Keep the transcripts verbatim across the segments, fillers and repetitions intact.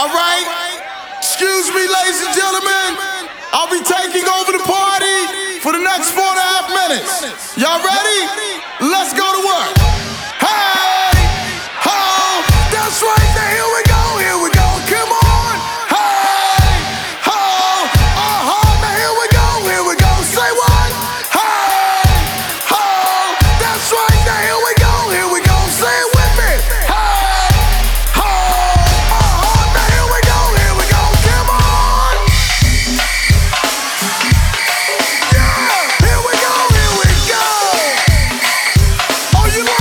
All right? Excuse me, ladies and gentlemen. I'll be taking over the party for the next four and a half minutes. Y'all ready? Let's go to work. Hey, ho, that's right. Now here we go, here we go. Come on. Hey, ho, uh-huh. Now here we go, here we go. Say what? Hey, ho, that's right. Now here we go, here we go. Say it with me. Hey, ho, uh-huh. Now here we go, here we go. Come on. Yeah, here we go, here we go. Oh, you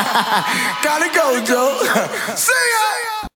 Gotta go, Joe. See ya.